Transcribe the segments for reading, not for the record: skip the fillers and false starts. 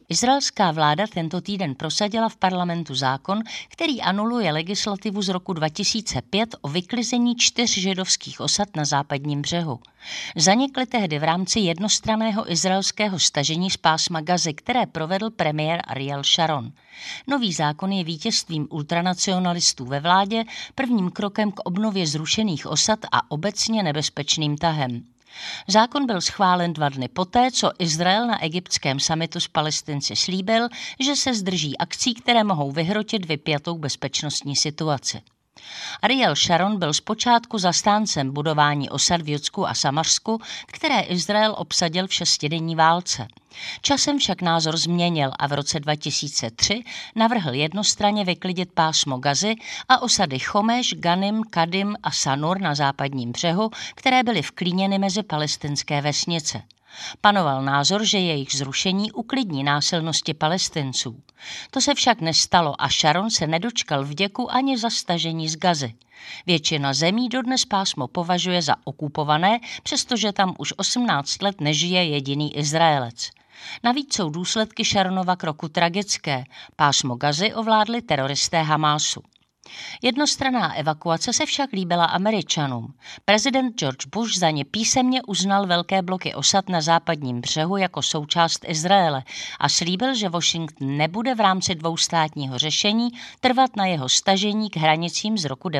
Izraelská vláda tento týden prosadila v parlamentu zákon, který anuluje legislativu z roku 2005 o vyklizení 4 židovských osad na západním břehu. Zanikly tehdy v rámci jednostranného izraelského stažení z pásma Gazy, které provedl premiér Ariel Sharon. Nový zákon je vítězstvím ultranacionalistů ve vládě, prvním krokem k obnově zrušených osad a obecně nebezpečným tahem. Zákon byl schválen 2 dny poté, co Izrael na egyptském summitu s Palestinci slíbil, že se zdrží akcí, které mohou vyhrotit vypjatou bezpečnostní situaci. Ariel Sharon byl zpočátku zastáncem budování osad v Judsku a Samařsku, které Izrael obsadil v 6denní válce. Časem však názor změnil a v roce 2003 navrhl jednostranně vyklidit pásmo Gazy a osady Chomeš, Ganim, Kadim a Sanur na západním břehu, které byly vklíněny mezi palestinské vesnice. Panoval názor, že jejich zrušení uklidní násilnosti Palestinců. To se však nestalo a Sharon se nedočkal vděku ani za stažení z Gazy. Většina zemí dodnes pásmo považuje za okupované, přestože tam už 18 let nežije jediný Izraelec. Navíc jsou důsledky Sharonova kroku tragické. Pásmo Gazy ovládli teroristé Hamásu. Jednostranná evakuace se však líbila Američanům. Prezident George Bush za ně písemně uznal velké bloky osad na západním břehu jako součást Izraele a slíbil, že Washington nebude v rámci dvoustátního řešení trvat na jeho stažení k hranicím z roku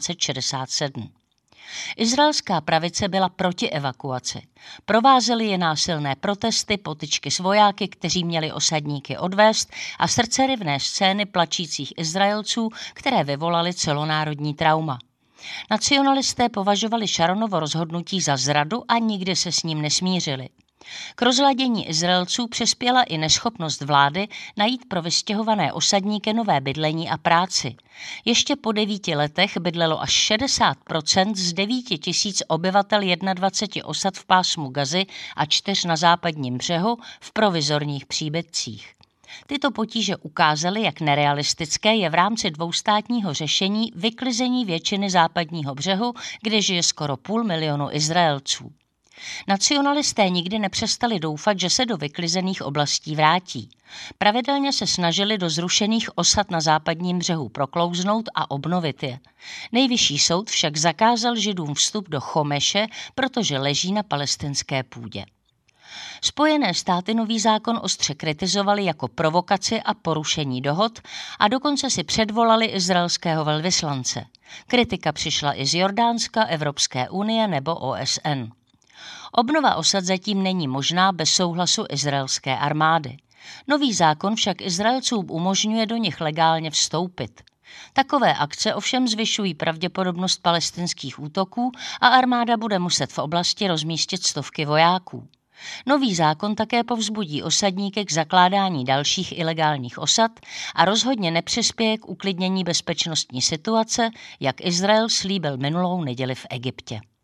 1967. Izraelská pravice byla proti evakuaci. Provázely je násilné protesty, potyčky s vojáky, kteří měli osadníky odvést a srdceryvné scény plačících Izraelců, které vyvolaly celonárodní trauma. Nacionalisté považovali Sharonovo rozhodnutí za zradu a nikdy se s ním nesmířili. K rozladění Izraelců přispěla i neschopnost vlády najít pro vystěhované osadníky nové bydlení a práci. Ještě po 9 letech bydlelo až 60% z 9 000 obyvatel 21 osad v pásmu Gazy a 4 na západním břehu v provizorních příbytcích. Tyto potíže ukázaly, jak nerealistické je v rámci dvoustátního řešení vyklizení většiny západního břehu, kde žije skoro 500 000 Izraelců. Nacionalisté nikdy nepřestali doufat, že se do vyklizených oblastí vrátí. Pravidelně se snažili do zrušených osad na západním břehu proklouznout a obnovit je. Nejvyšší soud však zakázal Židům vstup do Chomeše, protože leží na palestinské půdě. Spojené státy nový zákon ostře kritizovali jako provokaci a porušení dohod a dokonce si předvolali izraelského velvyslance. Kritika přišla i z Jordánska, Evropské unie nebo OSN. Obnova osad zatím není možná bez souhlasu izraelské armády. Nový zákon však Izraelcům umožňuje do nich legálně vstoupit. Takové akce ovšem zvyšují pravděpodobnost palestinských útoků a armáda bude muset v oblasti rozmístit stovky vojáků. Nový zákon také povzbudí osadníky k zakládání dalších ilegálních osad a rozhodně nepřispěje k uklidnění bezpečnostní situace, jak Izrael slíbil minulou neděli v Egyptě.